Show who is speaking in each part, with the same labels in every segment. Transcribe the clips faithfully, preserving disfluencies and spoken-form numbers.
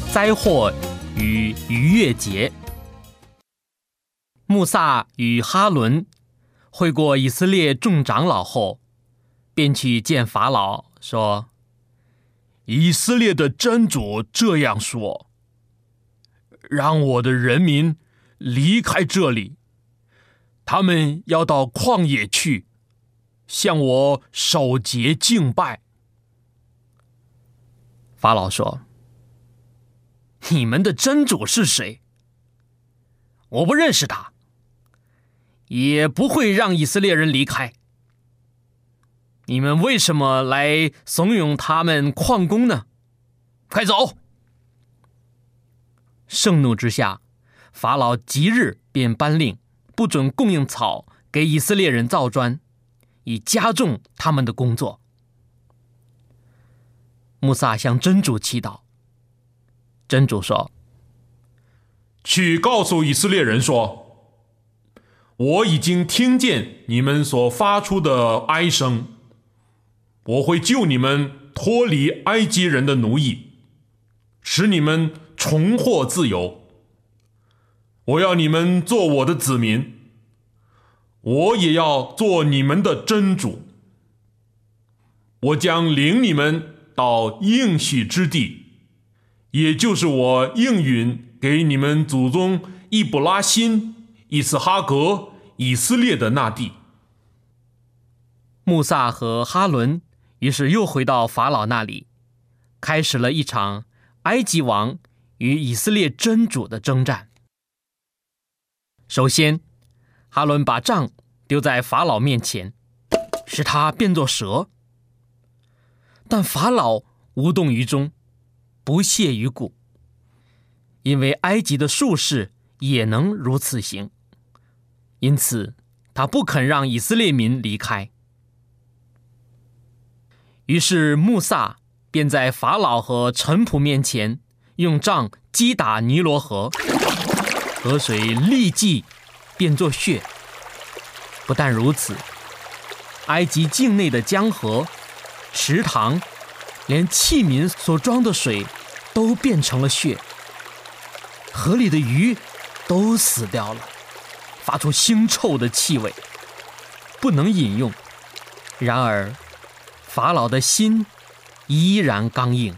Speaker 1: 灾祸与逾越节。穆萨与哈伦会过以色列众长老后，便去见法老，说：以色列的真主这样说，让我的人民离开这里，他们要到旷野去，向我守节敬拜。法老说：你们的真主是谁？我不认识他，也不会让以色列人离开。你们为什么来怂恿他们旷工呢？快走！盛怒之下，法老即日便颁令，不准供应草给以色列人造砖，以加重他们的工作。穆萨向真主祈祷，真主说：
Speaker 2: 去告诉以色列人说，我已经听见你们所发出的哀声，我会救你们脱离埃及人的奴役，使你们重获自由。我要你们做我的子民，我也要做你们的真主。我将领你们到应许之地，也就是我应允给你们祖宗易卜拉欣、以斯哈格、以色列的那地。
Speaker 1: 穆萨和哈伦于是又回到法老那里，开始了一场埃及王与以色列真主的征战。首先，哈伦把杖丢在法老面前，使他变作蛇。但法老无动于衷，不屑于顾，因为埃及的术士也能如此行，因此他不肯让以色列民离开。于是穆萨便在法老和臣仆面前用杖击打尼罗河，河水立即变作血。不但如此，埃及境内的江河、池塘，连器皿所装的水都变成了血，河里的鱼都死掉了，发出腥臭的气味，不能饮用。然而法老的心依然刚硬。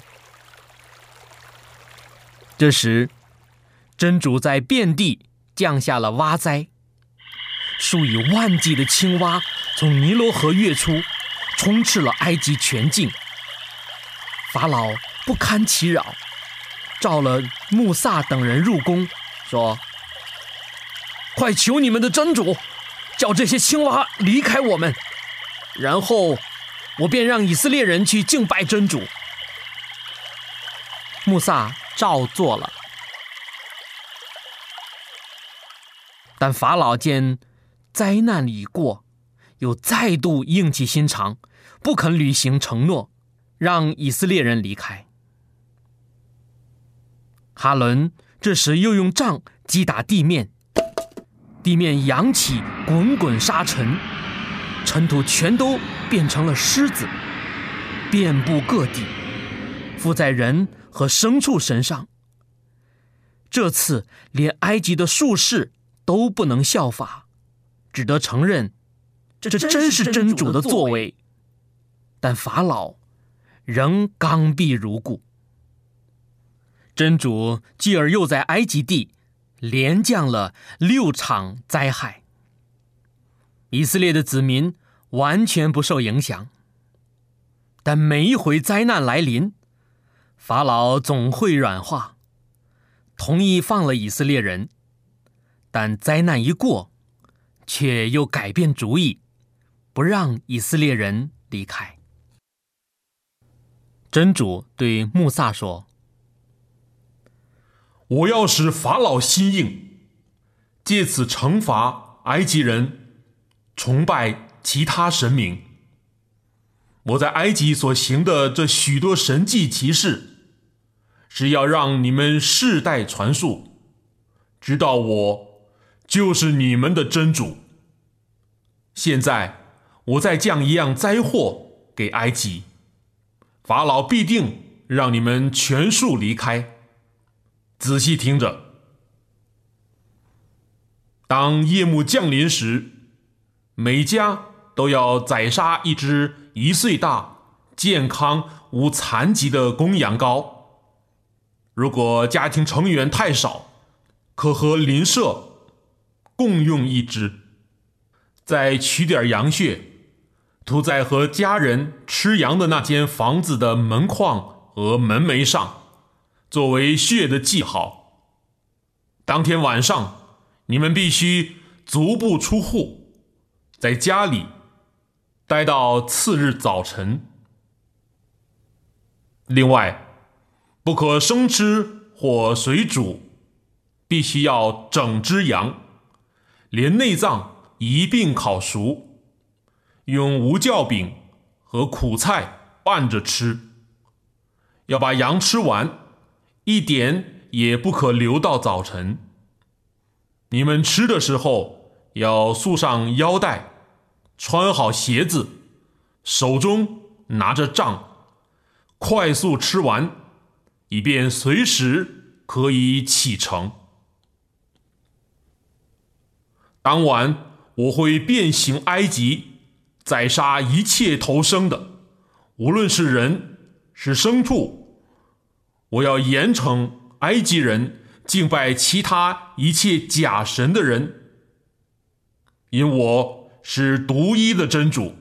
Speaker 1: 这时真主在遍地降下了蛙灾，数以万计的青蛙从尼罗河跃出，充斥了埃及全境。法老不堪其扰，召了穆萨等人入宫，说：快求你们的真主，叫这些青蛙离开我们，然后我便让以色列人去敬拜真主。穆萨照做了。但法老见灾难已过，又再度硬起心肠，不肯履行承诺，让以色列人离开。哈伦这时又用杖击打地面，地面扬起滚滚沙尘，尘土全都变成了虱子，遍布各地，附在人和牲畜身上。这次连埃及的术士都不能效法，只得承认这真是真主的作为。但法老仍刚愎如故。真主继而又在埃及地连降了六场灾害，以色列的子民完全不受影响。但每一回灾难来临，法老总会软化，同意放了以色列人，但灾难一过，却又改变主意，不让以色列人离开。真主对穆萨说：
Speaker 2: 我要使法老心硬，借此惩罚埃及人崇拜其他神明。我在埃及所行的这许多神迹奇事，是要让你们世代传述，知道我就是你们的真主。现在我再降一样灾祸给埃及，法老必定让你们全数离开， 仔细听着。当夜幕降临时，每家都要宰杀一只一岁大、健康无残疾的公羊羔。如果家庭成员太少，可和邻舍共用一只。再取点羊血，涂在和家人吃羊的那间房子的门框和门楣上，作为血的记号。当天晚上，你们必须足不出户，在家里待到次日早晨。另外，不可生吃或水煮，必须要整只羊，连内脏一并烤熟，用无酵饼和苦菜拌着吃。要把羊吃完，一点也不可留到早晨。你们吃的时候要束上腰带，穿好鞋子，手中拿着杖，快速吃完，以便随时可以启程。当晚我会遍行埃及，宰杀一切头生的，无论是人是牲畜。我要严惩埃及人敬拜其他一切假神的人，因我是独一的真主。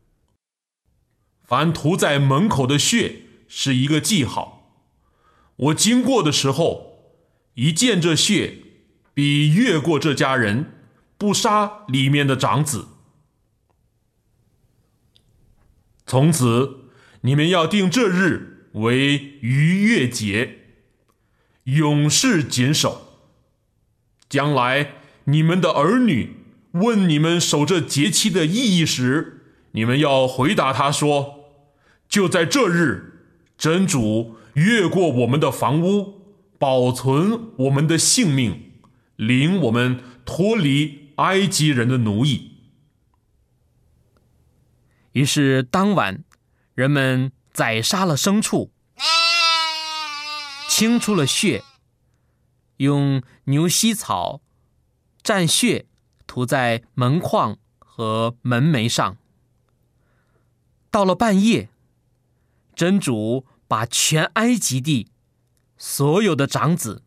Speaker 2: 凡涂在门口的血是一个记号，我经过的时候，一见这血，必越过这家人，不杀里面的长子。从此，你们要定这日为逾越节，永世谨守。将来你们的儿女问你们守这节期的意义时，你们要回答他说：就在这日，真主越过我们的房屋，保存我们的性命，领我们脱离埃及人的奴役。
Speaker 1: 于是当晚，人们宰杀了牲畜，清出了血，用牛膝草蘸血涂在门框和门楣上。到了半夜，真主把全埃及地所有的长子，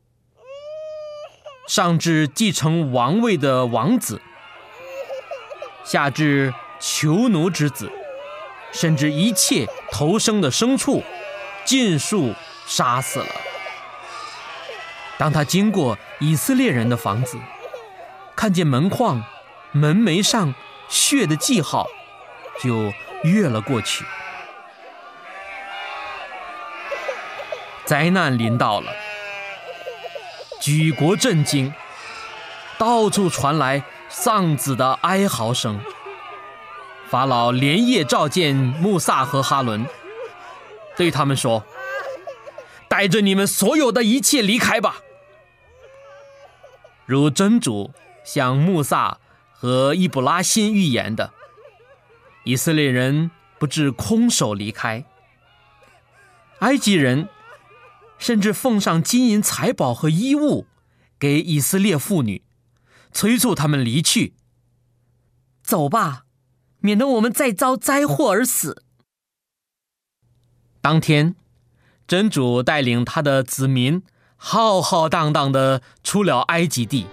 Speaker 1: 上至继承王位的王子，下至囚奴之子，甚至一切头生的牲畜，尽数杀死了。当他经过以色列人的房子，看见门框、门楣上血的记号，就越了过去。灾难临到了，举国震惊，到处传来丧子的哀嚎声。法老连夜召见穆萨和哈伦，对他们说：带着你们所有的一切离开吧。如真主向穆萨和伊布拉辛预言的，以色列人不致空手离开。埃及人甚至奉上金银财宝和衣物给以色列妇女，催促他们离去。走吧，免得我们再遭灾祸而死。当天，真主带领他的子民浩浩荡荡地出了埃及地。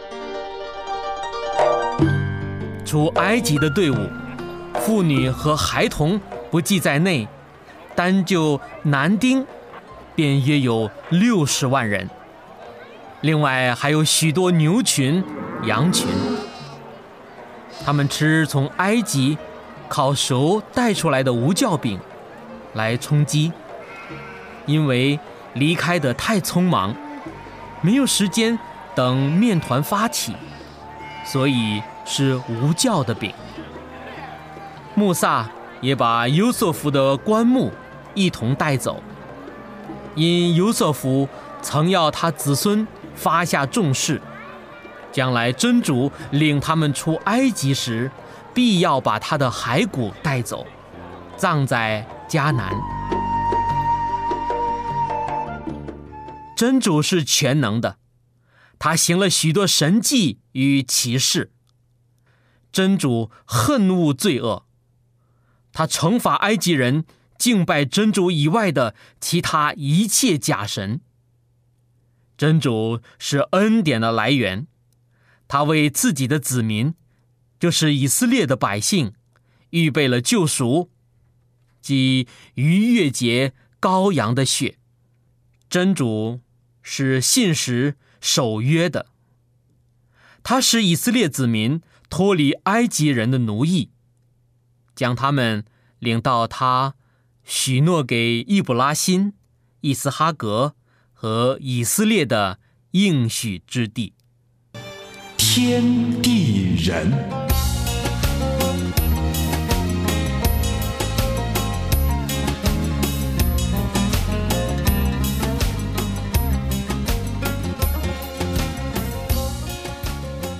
Speaker 1: 出埃及的队伍，妇女和孩童不计在内，单就男丁便约有六十万人，另外还有许多牛群、羊群。他们吃从埃及烤熟带出来的无酵饼来充饥，因为离开得太匆忙，没有时间等面团发起，所以是无酵的饼。穆萨也把优瑟夫的棺木一同带走，因优瑟夫曾要他子孙发下重誓，将来真主领他们出埃及时，必要把他的骸骨带走，葬在迦南。 真主是全能的，他行了许多神迹与奇事。真主恨恶罪恶，他惩罚埃及人敬拜真主以外的其他一切假神。真主是恩典的来源，他为自己的子民，就是以色列的百姓，预备了救赎，即逾越节羔羊的血。真主是信实守约的，他使以色列子民脱离埃及人的奴役，将他们领到他许诺给易卜拉欣、伊斯哈格和以色列的应许之地。
Speaker 3: 天地人。